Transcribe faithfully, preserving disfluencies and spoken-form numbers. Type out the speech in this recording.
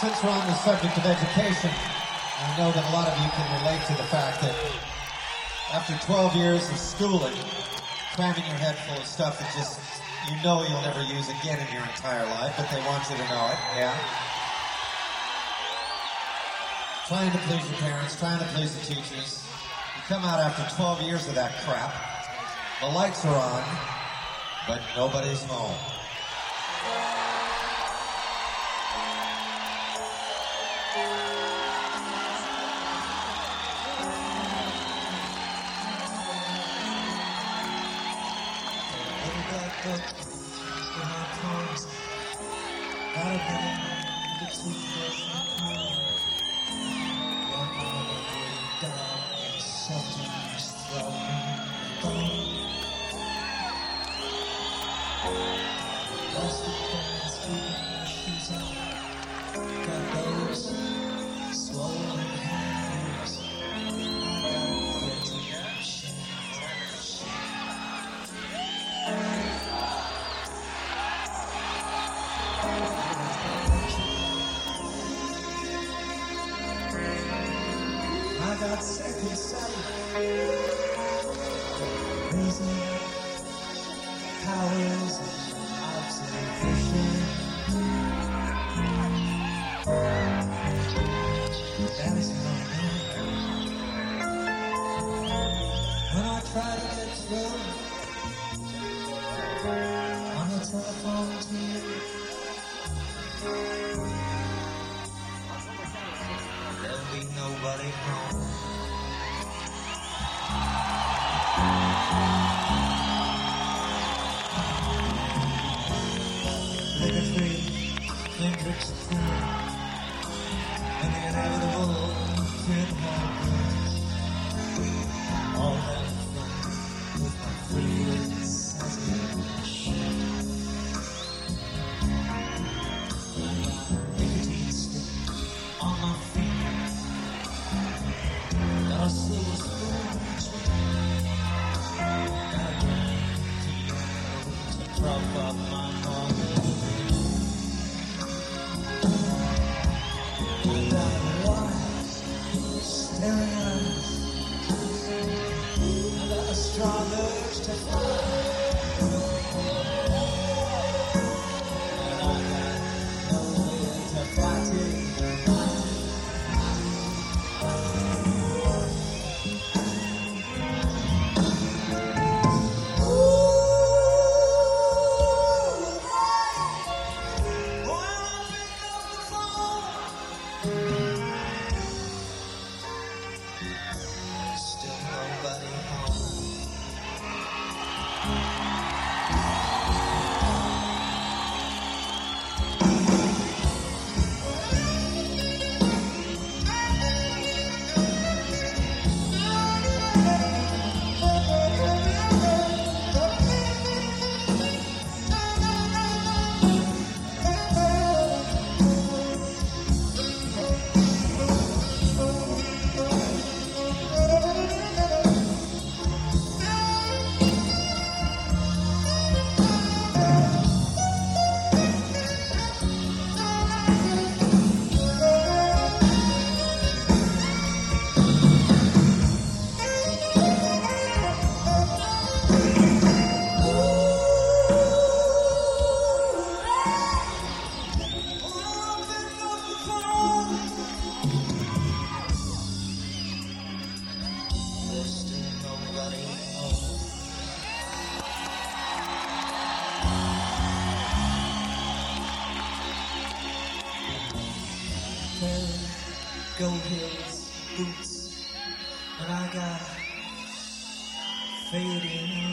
Since we're on the subject of education, I know that a lot of you can relate to the fact that after twelve years of schooling, cramming your head full of stuff that just, you know you'll never use again in your entire life, but they want you to know it, yeah? Trying to please your parents, trying to please the teachers. You come out after twelve years of that crap, the lights are on, but nobody's home. I got second sight, reason, powers, observation. That is how I know. When I try to get through on the telephone to you, there'll be nobody home. Bigotry, Hendrix Pool, and the inevitable pinhole. All that fun with my free assassination. Nicotine stick on my feet. Got a silver spoon got a grand piano to prop up my heart. And I watch staring eyes. I got a strong urge to fly. And I got no way to fight it. Still nobody home. There's still nobody home. Well, gold heels, boots, and I got fading